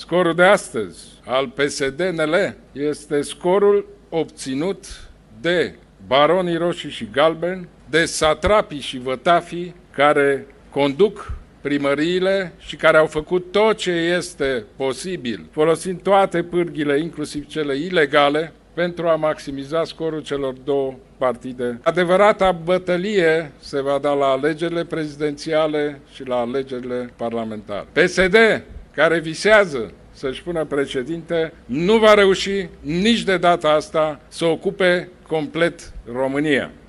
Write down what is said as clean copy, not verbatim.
Scorul de astăzi al PSD-NL este scorul obținut de baronii roșii și galbeni, de satrapii și vătafii care conduc primăriile și care au făcut tot ce este posibil, folosind toate pârghile, inclusiv cele ilegale, pentru a maximiza scorul celor două partide. Adevărata bătălie se va da la alegerile prezidențiale și la alegerile parlamentare. PSD, care visează să-și pună președinte, nu va reuși nici de data asta să ocupe complet România.